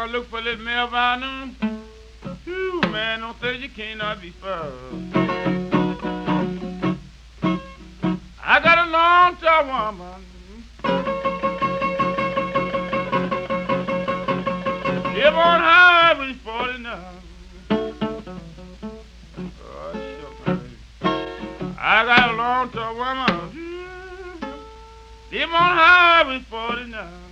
gonna look for this Melvina. Phew, man, don't say you cannot be found. I got a long time woman. Live on Highway 49. Oh, sure, I got a long time woman. Live on Highway 49.